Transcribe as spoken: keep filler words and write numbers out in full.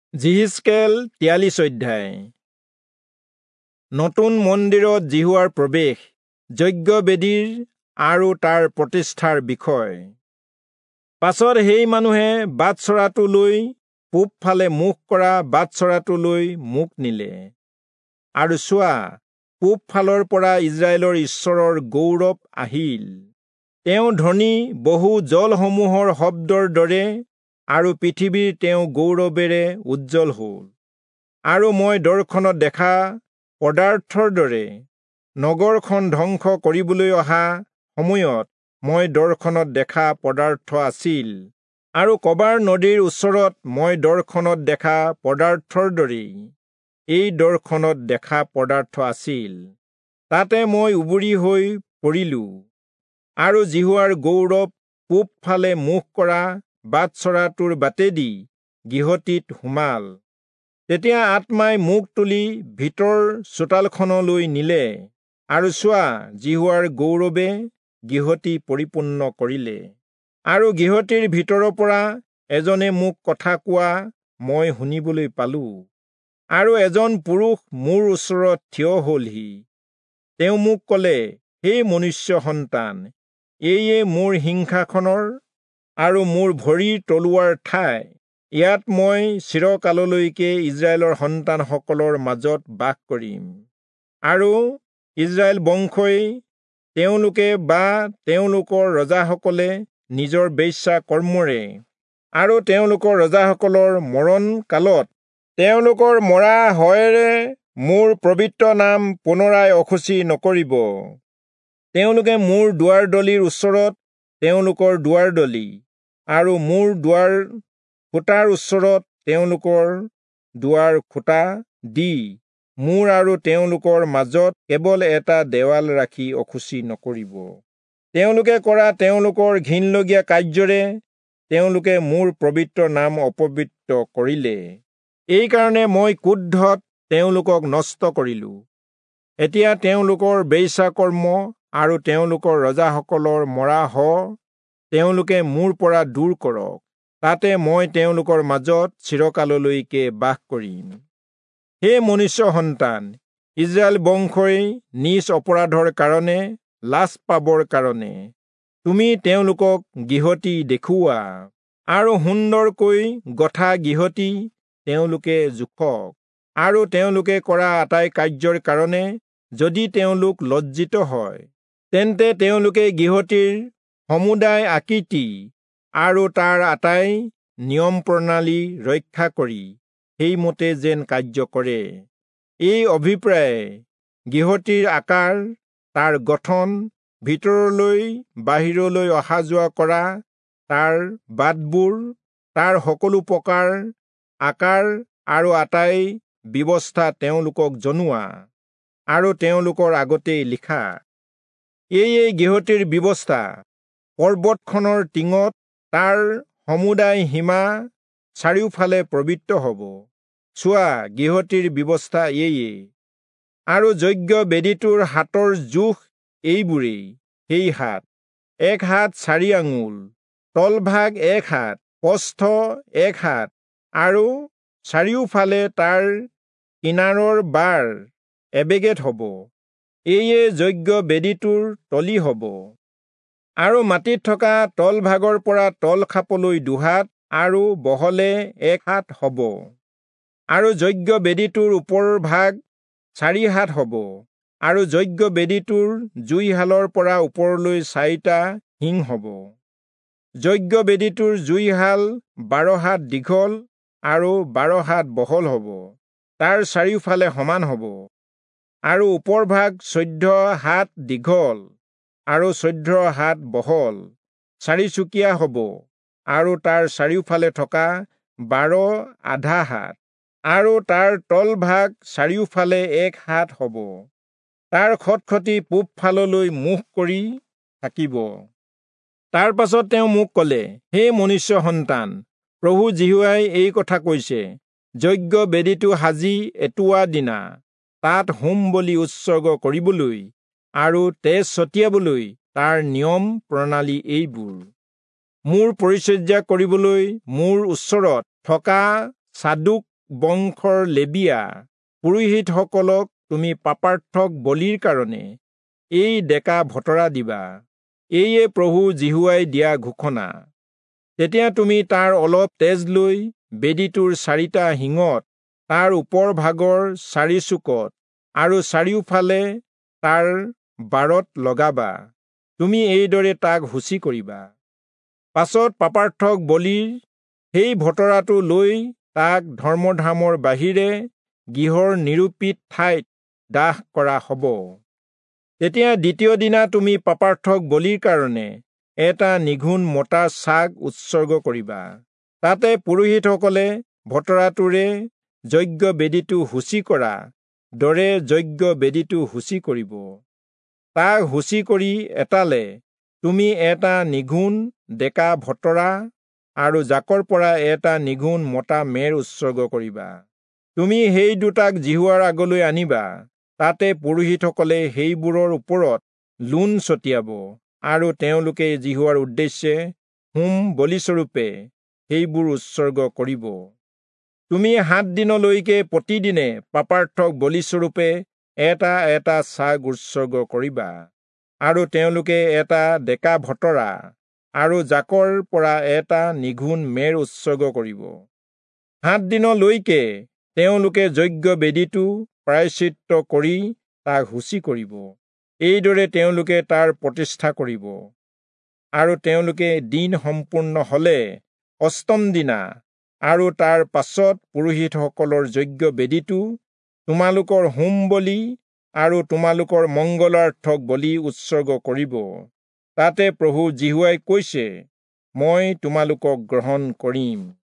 যিহিজকেল তিয়াল্লিছ অধ্যায়। নতুন মন্দিৰত জিহুৱাৰ প্ৰৱেশ, যজ্ঞবেদীৰ আৰু তাৰ প্ৰতিষ্ঠাৰ বিষয়। পাছত সেই মানুহে বাটচৰাটোলৈ পূব ফালে মুখ কৰা বাটচৰাটোলৈ মুখ নিলে। আৰু চোৱা, পূব ফালৰ পৰা ইজৰাইলৰ ঈশ্বৰৰ গৌৰৱ আহিল। তেওঁ ধ্বনি বহু জলসমূহৰ শব্দৰ দৰে, আৰু পৃথিৱীৰ তেওঁ গৌৰৱেৰে উজ্জ্বল হ'ল। আৰু মই দৰ্শনত দেখা পদাৰ্থৰ দৰে নগৰখন ধ্বংস কৰিবলৈ অহা সময়ত মই দৰ্শনত দেখা পদাৰ্থ আছিল। আৰু কবাৰ নদীৰ ওচৰত মই দৰ্শনত দেখা পদাৰ্থৰ দৰেই এই দৰ্শনত দেখা পদাৰ্থ আছিল। তাতে মই উবুৰি হৈ পৰিলো। আৰু জিহুৱাৰ গৌৰৱ পূব ফালে মুখ কৰা বাটচৰাটোৰ বাটেদি গৃহটিত সোমাল। তেতিয়া আত্মাই মোক তুলি ভিতৰ চোতালখনলৈ নিলে। আৰু চোৱা, জিহুৱাৰ গৌৰৱে গৃহটি পৰিপূৰ্ণ কৰিলে। আৰু গৃহটিৰ ভিতৰৰ পৰা এজনে মোক কথা কোৱা মই শুনিবলৈ পালো। আৰু এজন পুৰুষ মোৰ ওচৰত থিয় হ'লহি। তেওঁ মোক ক'লে, হে মনুষ্য সন্তান, এইয়ে মোৰ সিংহাসনৰ আৰু মোৰ ভৰিৰ তলুৱাৰ ঠাই। ইয়াত মই চিৰকাললৈকে ইজৰাইলৰ সন্তানসকলৰ মাজত বাস কৰিম। আৰু ইজৰাইল বংশই তেওঁলোকে বা তেওঁলোকৰ ৰজাসকলে নিজৰ বেশ্যা কৰ্মৰে আৰু তেওঁলোকৰ ৰজাসকলৰ মৰণ কালত তেওঁলোকৰ মৰা হয়েৰে মোৰ পবিত্ৰ নাম পুনৰাই অসুচি নকৰিব। তেওঁলোকে মোৰ দুৱাৰদলিৰ ওচৰত তেওঁলোকৰ দুৱাৰদলি আৰু মোৰ দুৱাৰ খুঁটাৰ ওচৰত তেওঁলোকৰ দুৱাৰ খুঁটা দি মোৰ আৰু তেওঁলোকৰ মাজত কেৱল এটা দেৱাল ৰাখি অসুচি নকৰিব। তেওঁলোকে কৰা তেওঁলোকৰ ঘিনলগীয়া কাৰ্যৰে তেওঁলোকে মোৰ পবিত্ৰ নাম অপবিত্ৰ কৰিলে। এইকাৰণে মই ক্ৰোধত তেওঁলোকক নষ্ট কৰিলো। এতিয়া তেওঁলোকৰ বেশ্যা কৰ্ম আৰু তেওঁলোকৰ ৰজাসকলৰ মৰা হ তেওঁলোকে মোৰ পৰা দূৰ কৰক। তাতে মই তেওঁলোকৰ মাজত চিৰকাললৈকে বাস কৰিম। হে মনুষ্য সন্তান, ইজৰাইল বংশই নিজ অপৰাধৰ কাৰণে লাজ পাবৰ কাৰণে তুমি তেওঁলোকক গৃহটি দেখুওৱা। আৰু সুন্দৰকৈ গঠা গৃহটি তেওঁলোকে জোখক। আৰু তেওঁলোকে কৰা আটাই কাৰ্যৰ কাৰণে যদি তেওঁলোক লজ্জিত হয়, তেন্তে তেওঁলোকে গৃহটিৰ সমুদায় আকৃতি আৰু তাৰ আটাই নিয়ম প্ৰণালী ৰক্ষা কৰি সেইমতে যেন কাৰ্য কৰে। এই অভিপ্ৰায়ে গৃহটিৰ আকাৰ, তাৰ গঠন, ভিতৰলৈ বাহিৰলৈ অহা যোৱা কৰা তাৰ বাটবোৰ, তাৰ সকলো প্ৰকাৰ আকাৰ আৰু আটাই ব্যৱস্থা তেওঁলোকক জনোৱা আৰু তেওঁলোকৰ আগতেই লিখা। এইয়ে গৃহটিৰ ব্যৱস্থা। পৰ্বতখনৰ টিঙত তাৰ সমুদায় সীমা চাৰিওফালে পবিত্ৰ হ'ব। চোৱা, গৃহটিৰ ব্যৱস্থা এইয়ে। আৰু যজ্ঞ বেদীটোৰ হাতৰ জোখ এইবোৰেই। সেই হাত এক হাত চাৰি আঙুল, তলভাগ এক হাত, প্ৰস্থ এক হাত, আৰু চাৰিওফালে তাৰ কিনাৰৰ বাৰ এবেগেট হ'ব। এইয়ে যজ্ঞ বেদীটোৰ তলি হ'ব। আৰু মাটিত থকা তলভাগৰ পৰা তল খাপলৈ দুহাত আৰু বহলে এক হাত হ'ব। আৰু যজ্ঞ বেদীটোৰ ওপৰৰ ভাগ চাৰি হাত হ'ব। আৰু যজ্ঞ বেদীটোৰ জুইশালৰ পৰা ওপৰলৈ চাৰিটা শিং হ'ব। যজ্ঞ বেদীটোৰ জুইশাল বাৰ হাত দীঘল আৰু বাৰ হাত বহল হ'ব। তাৰ চাৰিওফালে সমান হ'ব। আৰু ওপৰ ভাগ চৈধ্য হাত দীঘল আৰু চৈধ্য হাত বহল, চাৰিচুকীয়া হ'ব। আৰু তাৰ চাৰিওফালে থকা বাৰ আধা হাত। আৰু তাৰ তল ভাগ চাৰিওফালে এক হাত হ'ব। তাৰ খটখটি পূব ফাললৈ মুখ কৰি থাকিব। তাৰ পাছত তেওঁ মোক ক'লে, হে মনুষ্য সন্তান, প্ৰভু জিহুৱাই এই কথা কৈছে, যজ্ঞ বেদীটো সাজি এটোৱা দিনা তাত হোম বলি উৎসৰ্গ কৰিবলৈ আৰু তেজ ছটিয়াবলৈ তাৰ নিয়ম প্ৰণালী এইবোৰ। মোৰ পৰিচৰ্যা কৰিবলৈ মোৰ ওচৰত থকা চাদোক বংশৰ লেবিয়া পুৰোহিতসকলক তুমি পাপাৰ্থক বলিৰ কাৰণে এই ডেকা ভতৰা দিবা। এইয়ে প্ৰভু জিহুৱাই দিয়া ঘোষণা। তেতিয়া তুমি তাৰ অলপ তেজ লৈ বেদীটোৰ চাৰিটা শিঙত, তাৰ ওপৰ ভাগৰ চাৰি চুকত আৰু চাৰিওফালে তাৰ বাৰত লগাবা। তুমি এইদৰে তাক শুচি কৰিবা। পাছত পাপাৰ্থক বলিৰ সেই ভতৰাটো লৈ তাক ধৰ্মধামৰ বাহিৰে গৃহৰ নিৰূপিত ঠাইত দাহ কৰা হ'ব। তেতিয়া দ্বিতীয় দিনা তুমি পাপাৰ্থক বলিৰ কাৰণে এটা নিঘুণ মতা ছাগ উৎসৰ্গ কৰিবা। তাতে পুৰোহিতসকলে ভতৰাটোৰে যজ্ঞ বেদীটো শুচি কৰা দৰে যজ্ঞ বেদীটো শুচি কৰিব। তাক শুচি কৰি এটালে তুমি এটা নিঘুণ ডেকা ভতৰা আৰু জাকৰ পৰা এটা নিঘুণ মতা মেৰ উৎসৰ্গ কৰিবা। তুমি সেই দুটাক জিহুৱাৰ আগলৈ আনিবা। তাতে পুৰোহিতসকলে সেইবোৰৰ ওপৰত লোণ ছটিয়াব আৰু তেওঁলোকে জিহুৱাৰ উদ্দেশ্যে হোম বলিস্বৰূপে সেইবোৰ উৎসৰ্গ কৰিব। তুমি সাত দিনলৈকে প্ৰতিদিনে পাপাৰ্থক বলিস্বৰূপে এটা এটা ছাগ উৎসৰ্গ কৰিবা আৰু তেওঁলোকে এটা ডেকা ভতৰা আৰু জাকৰ পৰা এটা নিঘুণ মেৰ উৎসৰ্গ কৰিব। সাত দিনলৈকে তেওঁলোকে যজ্ঞ বেদীটো প্ৰায়শ্চিত্ত কৰি তাক শুচি কৰিব। এইদৰে তেওঁলোকে তাৰ প্ৰতিষ্ঠা কৰিব। আৰু তেওঁলোকে দিন সম্পূৰ্ণ হলে অষ্টম দিনা আৰু তাৰ পাছত পুৰোহিতসকলৰ যজ্ঞ বেদীটো তোমালোকৰ হোম বলি আৰু তোমালোকৰ মংগলাৰ্থক বলি উৎসৰ্গ কৰিব। তাতে প্ৰভু জিহুৱাই কৈছে, মই তোমালোকক গ্ৰহণ কৰিম।